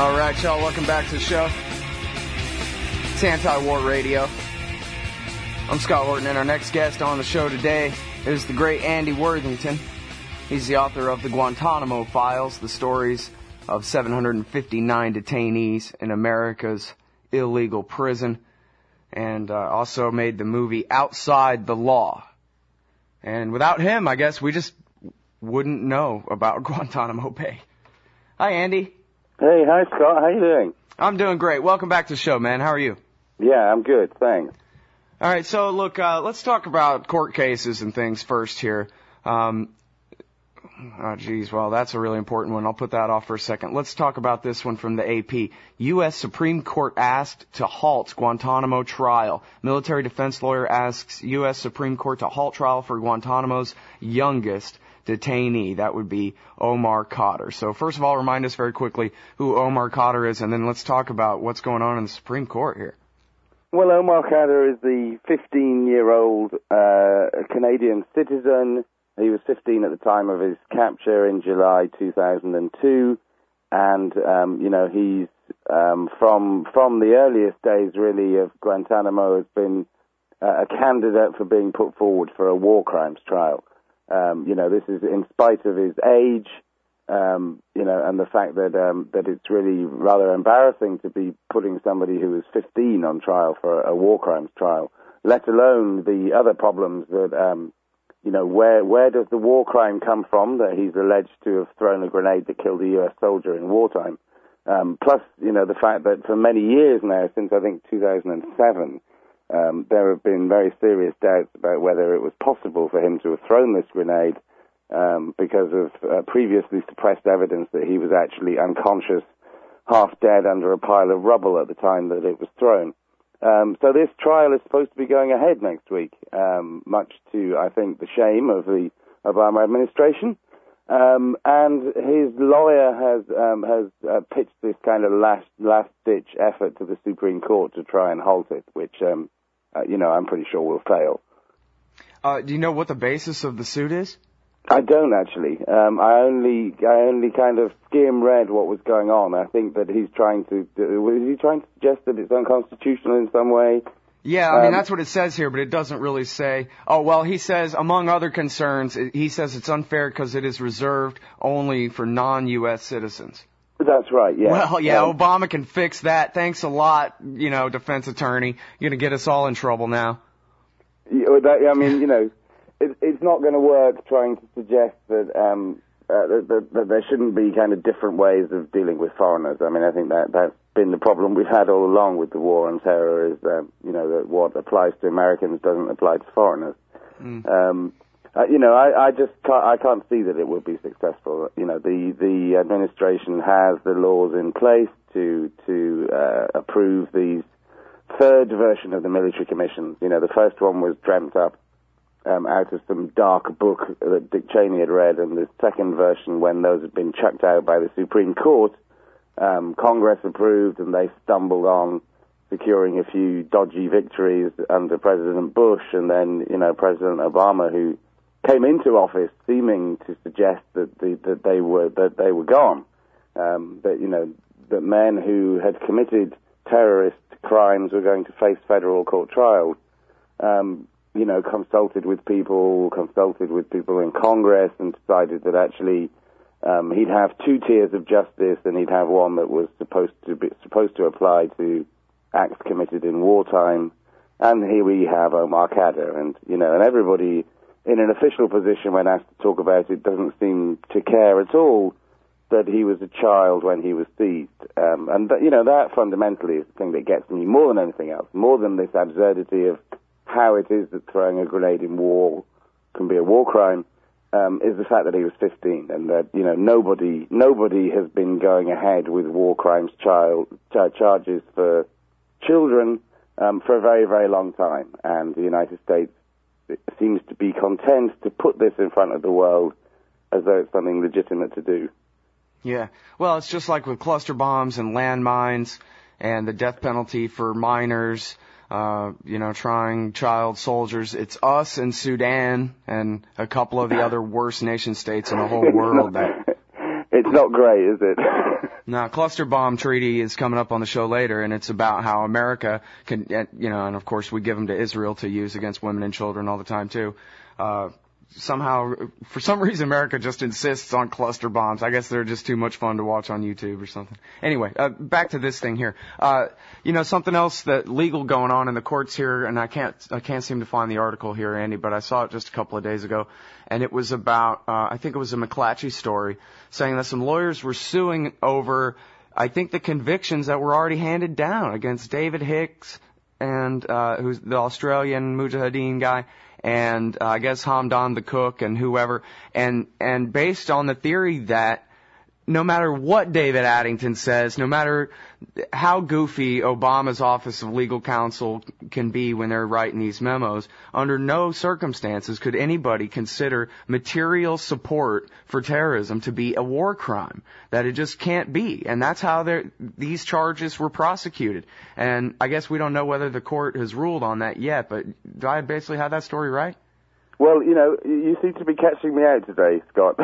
All right, y'all, welcome back to the show. It's Anti-War Radio. I'm Scott Horton, and our next guest on the show today is the great Andy Worthington. He's the author of the Guantanamo Files, the stories of 759 detainees in America's illegal prison, and also made the movie Outside the Law. And without him, I guess we just wouldn't know about Guantanamo Bay. Hi, Andy. Hey, hi, Scott. How you doing? I'm doing great. Welcome back to the show, man. How are you? Yeah, I'm good. Thanks. All right, so look, let's talk about court cases and things first here. Well, that's a really important one. I'll put that off for a second. Let's talk about this one from the AP. U.S. Supreme Court asked to halt Guantanamo trial. Military defense lawyer asks U.S. Supreme Court to halt trial for Guantanamo's youngest detainee. That would be Omar Khadr. So first of all, remind us very quickly who Omar Khadr is, and then let's talk about what's going on in the Supreme Court here. Well, Omar Khadr is the 15-year-old Canadian citizen. He was 15 at the time of his capture in July 2002, and he's from the earliest days really of Guantanamo has been a candidate for being put forward for a war crimes trial. This is in spite of his age, and the fact that it's really rather embarrassing to be putting somebody who is 15 on trial for a war crimes trial, let alone the other problems that, where does the war crime come from that he's alleged to have thrown a grenade that killed a U.S. soldier in wartime? Plus, the fact that for many years now, since I think 2007, there have been very serious doubts about whether it was possible for him to have thrown this grenade because of previously suppressed evidence that he was actually unconscious, half dead under a pile of rubble at the time that it was thrown. So this trial is supposed to be going ahead next week, much to, I think, the shame of the Obama administration. And his lawyer has pitched this kind of last-ditch effort to the Supreme Court to try and halt it, which, I'm pretty sure will fail. Do you know what the basis of the suit is? I don't actually. I only kind of skim-read what was going on. I think that he's trying to suggest that it's unconstitutional in some way? Yeah, I mean, that's what it says here, but it doesn't really say. Oh, well, he says, among other concerns, he says it's unfair because it is reserved only for non-U.S. citizens. That's right, yeah. Well, yeah, Obama can fix that. Thanks a lot, defense attorney. You're going to get us all in trouble now. It's not going to work trying to suggest that that there shouldn't be kind of different ways of dealing with foreigners. I mean, I think that's been the problem we've had all along with the war on terror is that what applies to Americans doesn't apply to foreigners. I can't see that it would be successful. The administration has the laws in place to approve these third version of the military commissions. The first one was dreamt up out of some dark book that Dick Cheney had read, and the second version, when those had been chucked out by the Supreme Court, Congress approved, and they stumbled on securing a few dodgy victories under President Bush, and then President Obama, who came into office seeming to suggest that they were gone, that men who had committed terrorist crimes were going to face federal court trials. Consulted with people in Congress, and decided that actually he'd have two tiers of justice, and he'd have one that was supposed to apply to acts committed in wartime. And here we have Omar Khadr, and everybody in an official position when asked to talk about it doesn't seem to care at all that he was a child when he was seized. That fundamentally is the thing that gets me more than anything else, more than this absurdity of how it is that throwing a grenade in war can be a war crime, is the fact that he was 15, and that nobody has been going ahead with war crimes charges for children for a very, very long time, and the United States seems to be content to put this in front of the world as though it's something legitimate to do. Yeah, well, it's just like with cluster bombs and landmines and the death penalty for minors. Trying child soldiers. It's us and Sudan and a couple of the other worst nation states in the whole world. It's not great, is it? Now, cluster bomb treaty is coming up on the show later, and it's about how America can, and of course we give them to Israel to use against women and children all the time too. Somehow, for some reason, America just insists on cluster bombs. I guess they're just too much fun to watch on YouTube or something. Anyway, back to this thing here. Something else that legal going on in the courts here, and I can't seem to find the article here, Andy, but I saw it just a couple of days ago, and it was about, I think it was a McClatchy story, saying that some lawyers were suing over, I think, the convictions that were already handed down against David Hicks and who's the Australian Mujahideen guy, and I guess Hamdan the cook and whoever, and based on the theory that no matter what David Addington says, no matter how goofy Obama's Office of Legal Counsel can be when they're writing these memos, under no circumstances could anybody consider material support for terrorism to be a war crime. That it just can't be. And that's how these charges were prosecuted. And I guess we don't know whether the court has ruled on that yet, but do I basically have that story right? Well, you seem to be catching me out today, Scott.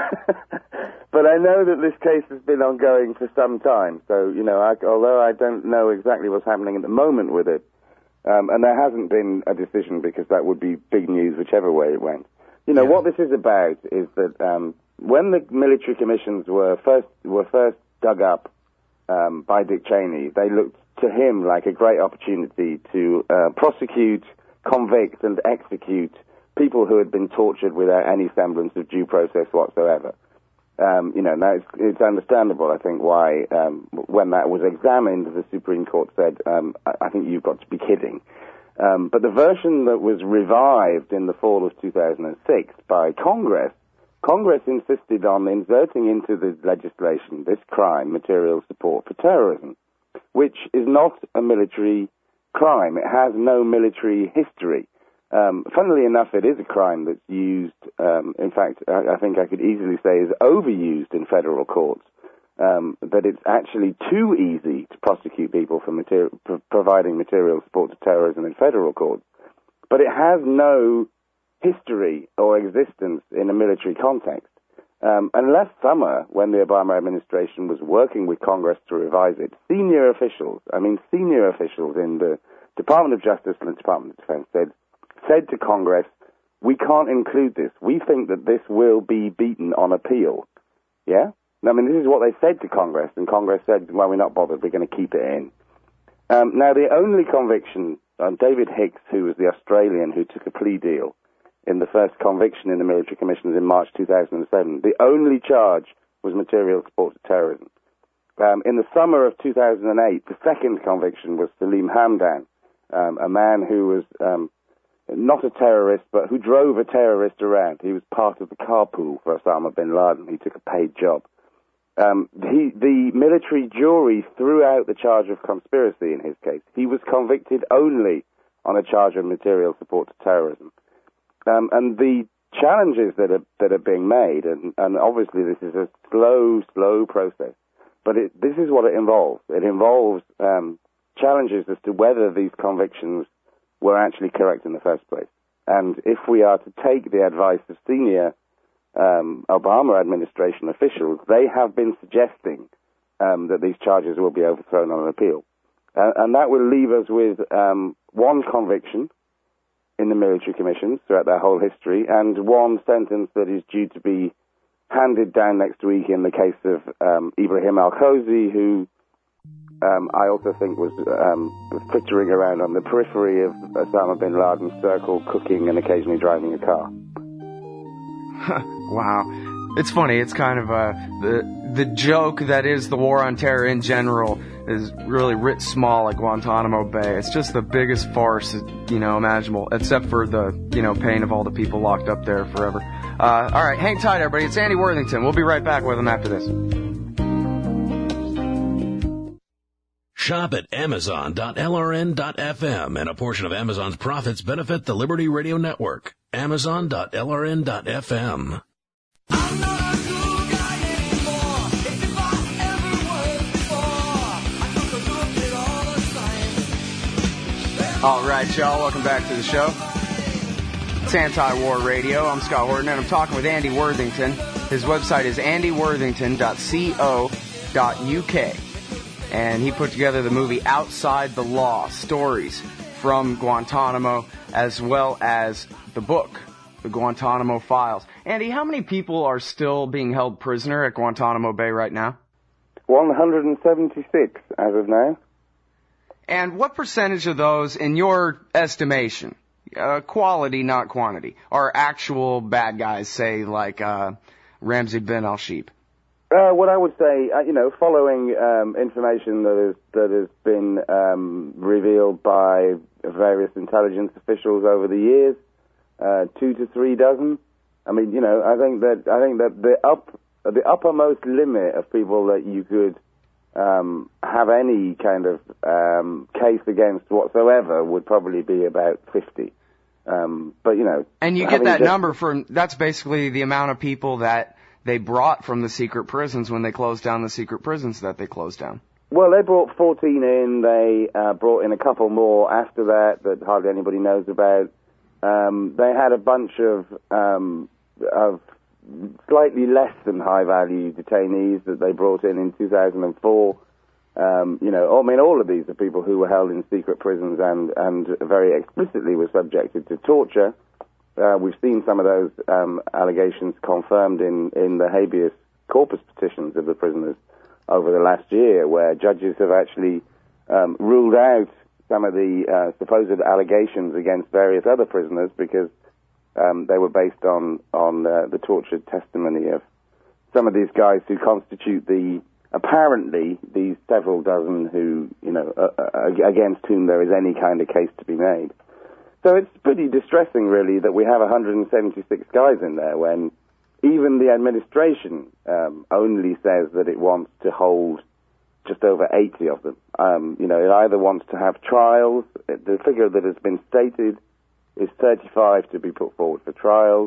But I know that this case has been ongoing for some time. So, although I don't know exactly what's happening at the moment with it, and there hasn't been a decision because that would be big news whichever way it went. What this is about is that when the military commissions were first dug up by Dick Cheney, they looked to him like a great opportunity to prosecute, convict, and execute people who had been tortured without any semblance of due process whatsoever. Now it's understandable, I think, why when that was examined, the Supreme Court said, I think you've got to be kidding. But the version that was revived in the fall of 2006 by Congress insisted on inserting into the legislation this crime, material support for terrorism, which is not a military crime. It has no military history. Funnily enough, it is a crime that's used, in fact, I think I could easily say is overused in federal courts, that it's actually too easy to prosecute people for providing material support to terrorism in federal courts. But it has no history or existence in a military context. And last summer, when the Obama administration was working with Congress to revise it, senior officials in the Department of Justice and the Department of Defense said to Congress, we can't include this. We think that this will be beaten on appeal. Yeah? I mean, this is what they said to Congress, and Congress said, well, we're not bothered, we're going to keep it in. Now, the only conviction on David Hicks, who was the Australian who took a plea deal in the first conviction in the military commissions in March 2007, the only charge was material support to terrorism. In the summer of 2008, the second conviction was Salim Hamdan, a man who was not a terrorist, but who drove a terrorist around. He was part of the carpool for Osama bin Laden. He took a paid job. The military jury threw out the charge of conspiracy in his case. He was convicted only on a charge of material support to terrorism. And the challenges that are being made, and obviously this is a slow process, but this is what it involves. It involves challenges as to whether these convictions were actually correct in the first place. And if we are to take the advice of senior Obama administration officials, they have been suggesting that these charges will be overthrown on an appeal. And that will leave us with one conviction in the military commissions throughout their whole history, and one sentence that is due to be handed down next week in the case of Ibrahim al-Khozi, who I also think was flittering around on the periphery of Osama bin Laden's circle, cooking and occasionally driving a car. Wow. It's funny. It's kind of the joke that is the war on terror in general is really writ small like Guantanamo Bay. It's just the biggest farce, imaginable, except for the, pain of all the people locked up there forever. All right, hang tight, everybody. It's Andy Worthington. We'll be right back with him after this. Shop at Amazon.lrn.fm, and a portion of Amazon's profits benefit the Liberty Radio Network. Amazon.lrn.fm. I'm not a cool guy anymore. If I ever was before, I took a look at all the signs. All right, y'all. Welcome back to the show. It's Anti-War Radio. I'm Scott Horton, and I'm talking with Andy Worthington. His website is andyworthington.co. And he put together the movie Outside the Law, stories from Guantanamo, as well as the book, The Guantanamo Files. Andy, how many people are still being held prisoner at Guantanamo Bay right now? 176 as of now. And what percentage of those, in your estimation, quality, not quantity, are actual bad guys, say, like Ramzi bin al-Sheep? What I would say, following information that has been revealed by various intelligence officials over the years, 2 to 3 dozen. I mean, I think that the uppermost limit of people that you could have any kind of case against whatsoever would probably be about 50. And you get that number that's basically the amount of people that they brought from the secret prisons when they closed down the secret prisons that they closed down. Well, they brought 14 in. They brought in a couple more after that hardly anybody knows about. They had a bunch of slightly less than high-value detainees that they brought in 2004. All of these are people who were held in secret prisons and very explicitly were subjected to torture. We've seen some of those allegations confirmed in the habeas corpus petitions of the prisoners over the last year, where judges have actually ruled out some of the supposed allegations against various other prisoners because they were based on the tortured testimony of some of these guys who constitute apparently these several dozen who, against whom there is any kind of case to be made. So it's pretty distressing, really, that we have 176 guys in there when even the administration only says that it wants to hold just over 80 of them. It either wants to have trials. The figure that has been stated is 35 to be put forward for trials.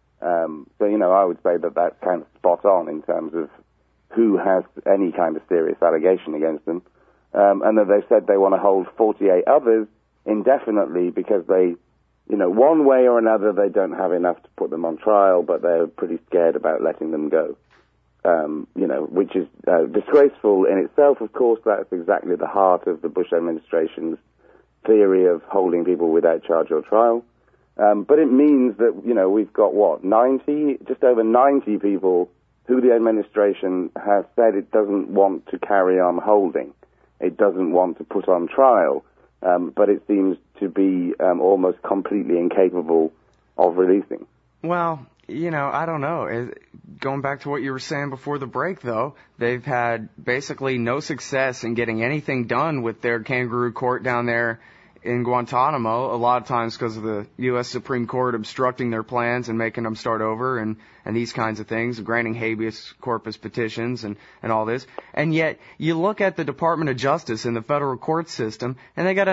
I would say that that's kind of spot on in terms of who has any kind of serious allegation against them. And that they've said they want to hold 48 others indefinitely because they, one way or another, they don't have enough to put them on trial, but they're pretty scared about letting them go. Which is disgraceful in itself, of course. That's exactly the heart of the Bush administration's theory of holding people without charge or trial. But it means that, we've got, just over 90 people who the administration has said it doesn't want to carry on holding. It doesn't want to put on trial. But it seems to be almost completely incapable of releasing. Well, I don't know. Going back to what you were saying before the break, though, they've had basically no success in getting anything done with their kangaroo court down there in Guantanamo, a lot of times because of the U.S. Supreme Court obstructing their plans and making them start over and these kinds of things, granting habeas corpus petitions and all this. And yet, you look at the Department of Justice in the federal court system, and they got a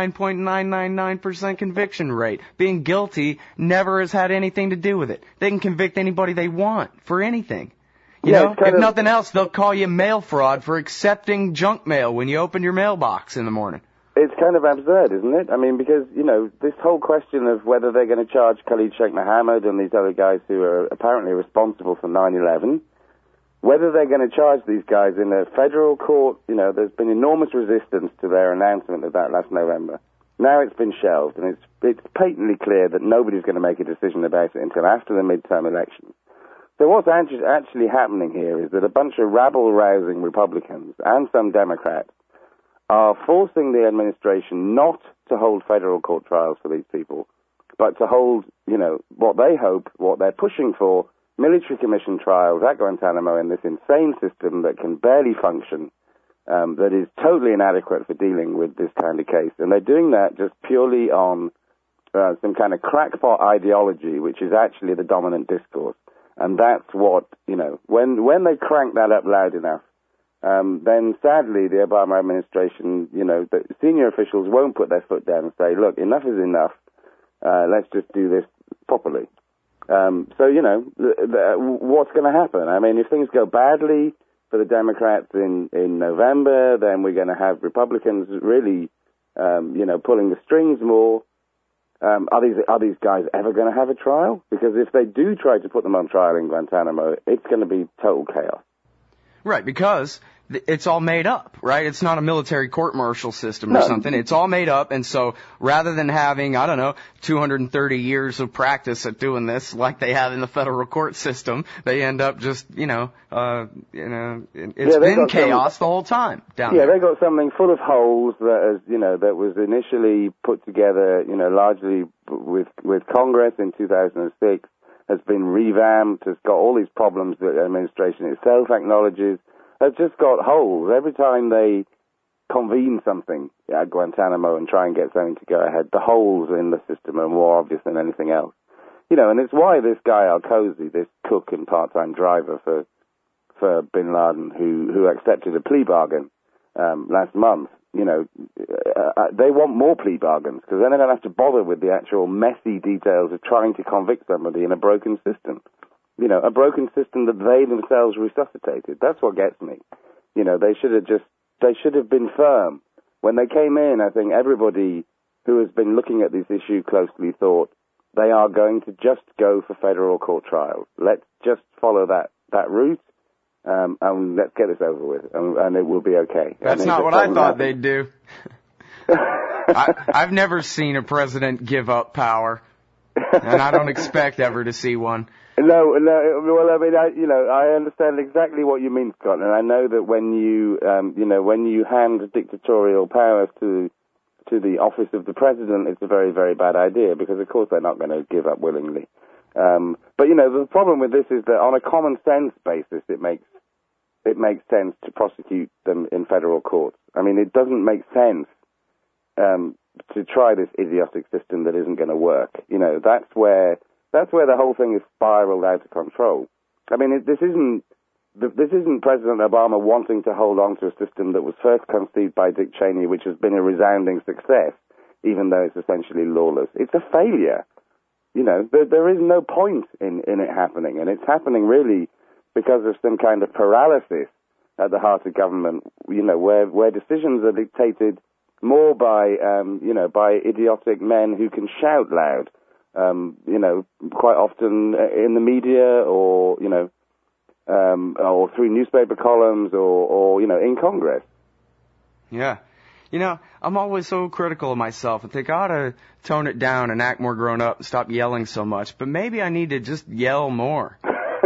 99.999% conviction rate. Being guilty never has had anything to do with it. They can convict anybody they want for anything. If nothing else, they'll call you mail fraud for accepting junk mail when you open your mailbox in the morning. It's kind of absurd, isn't it? I mean, because, this whole question of whether they're going to charge Khalid Sheikh Mohammed and these other guys who are apparently responsible for 9/11, whether they're going to charge these guys in a federal court, there's been enormous resistance to their announcement of that last November. Now it's been shelved, and it's patently clear that nobody's going to make a decision about it until after the midterm elections. So what's actually happening here is that a bunch of rabble-rousing Republicans and some Democrats are forcing the administration not to hold federal court trials for these people, but to hold, what they hope, what they're pushing for, military commission trials at Guantanamo in this insane system that can barely function, that is totally inadequate for dealing with this kind of case. And they're doing that just purely on some kind of crackpot ideology, which is actually the dominant discourse. And that's what, when they crank that up loud enough, then sadly the Obama administration, the senior officials won't put their foot down and say, look, enough is enough. Let's just do this properly. What's going to happen? I mean, if things go badly for the Democrats in November, then we're going to have Republicans really, pulling the strings more. Are these guys ever going to have a trial? Because if they do try to put them on trial in Guantanamo, it's going to be total chaos. Right, because it's all made up, right? It's not a military court-martial system or something. It's all made up, and so rather than having, 230 years of practice at doing this like they have in the federal court system, they end up just, it's been chaos the whole time down there. Yeah, they got something full of holes that that was initially put together, largely with Congress in 2006, has been revamped, has got all these problems that the administration itself acknowledges. They've just got holes. Every time they convene something at Guantanamo and try and get something to go ahead, the holes in the system are more obvious than anything else. And it's why this guy Al-Kozi, this cook and part-time driver for Bin Laden, who accepted a plea bargain last month, they want more plea bargains because then they don't have to bother with the actual messy details of trying to convict somebody in a broken system. A broken system that they themselves resuscitated. That's what gets me. They should have been firm. When they came in, I think everybody who has been looking at this issue closely thought they are going to just go for federal court trials. Let's just follow that route, and let's get this over with, and it will be okay. That's not what I thought they'd do. I've never seen a president give up power, and I don't expect ever to see one. No. Well, I mean, I understand exactly what you mean, Scott, and I know that when you hand dictatorial powers to the office of the president, it's a very, very bad idea because, of course, they're not going to give up willingly. But the problem with this is that on a common sense basis, it makes sense to prosecute them in federal courts. I mean, it doesn't make sense to try this idiotic system that isn't going to work. That's where the whole thing is spiraled out of control. I mean, this isn't President Obama wanting to hold on to a system that was first conceived by Dick Cheney, which has been a resounding success, even though it's essentially lawless. It's a failure. There is no point in it happening, and it's happening really because of some kind of paralysis at the heart of government, where decisions are dictated more by idiotic men who can shout loud. Quite often in the media or through newspaper columns or in Congress. Yeah. I'm always so critical of myself. I think I ought to tone it down and act more grown up and stop yelling so much. But maybe I need to just yell more.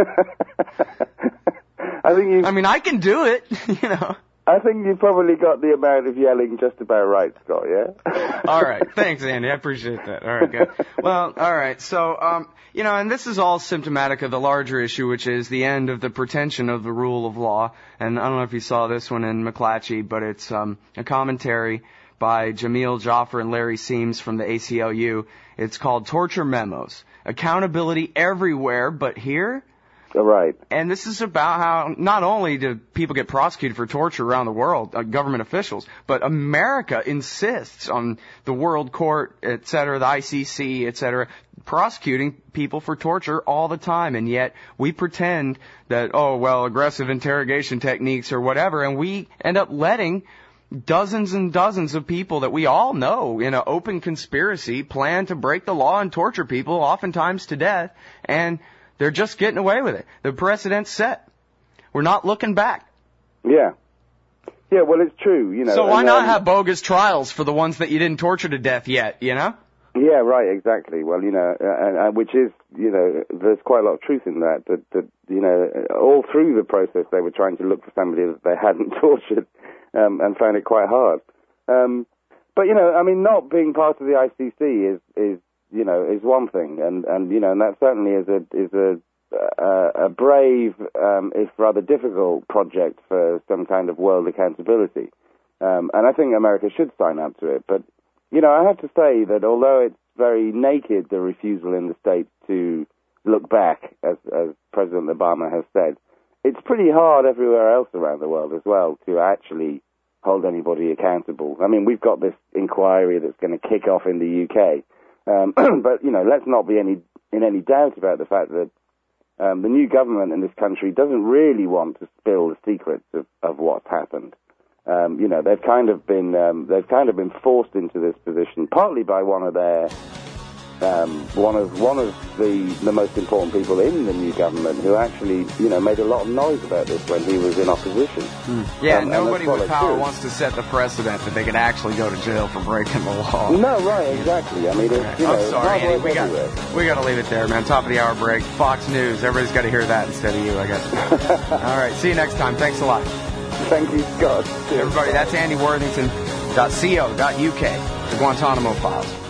I can do it, I think you probably got the amount of yelling just about right, Scott, yeah? All right. Thanks, Andy. I appreciate that. All right, good. Well, all right. So, and this is all symptomatic of the larger issue, which is the end of the pretension of the rule of law. And I don't know if you saw this one in McClatchy, but it's a commentary by Jamil Jaffer and Larry Seams from the ACLU. It's called Torture Memos. Accountability everywhere, but here... Right. And this is about how not only do people get prosecuted for torture around the world, government officials, but America insists on the World Court, et cetera, the ICC, et cetera, prosecuting people for torture all the time. And yet we pretend that, aggressive interrogation techniques or whatever, and we end up letting dozens and dozens of people that we all know in an open conspiracy plan to break the law and torture people, oftentimes to death, and they're just getting away with it. The precedent's set. We're not looking back. Yeah. Yeah, well, it's true, So why not have bogus trials for the ones that you didn't torture to death yet, Yeah, right, exactly. Well, which is, there's quite a lot of truth in that, all through the process they were trying to look for somebody that they hadn't tortured, and found it quite hard. But, not being part of the ICC is one thing, and that certainly is a brave, if rather difficult project for some kind of world accountability. And I think America should sign up to it. But, I have to say that although it's very naked, the refusal in the States to look back, as President Obama has said, it's pretty hard everywhere else around the world as well to actually hold anybody accountable. I mean, we've got this inquiry that's going to kick off in the UK. But, let's not be in any doubt about the fact that the new government in this country doesn't really want to spill the secrets of what's happened. They've kind of been forced into this position, partly by one of their one of the most important people in the new government, who actually, made a lot of noise about this when he was in opposition. Yeah, And nobody that's with followed power through. wants to set the precedent that they could actually go to jail for breaking the law. No, right, exactly. I mean, it's, I'm sorry, hard Andy. work everywhere. We got to leave it there, man. Top of the hour break. Fox News. Everybody's got to hear that instead of you, I guess. All right. See you next time. Thanks a lot. Thank you, Scott. Everybody, that's AndyWorthington.co.uk. The Guantanamo Files.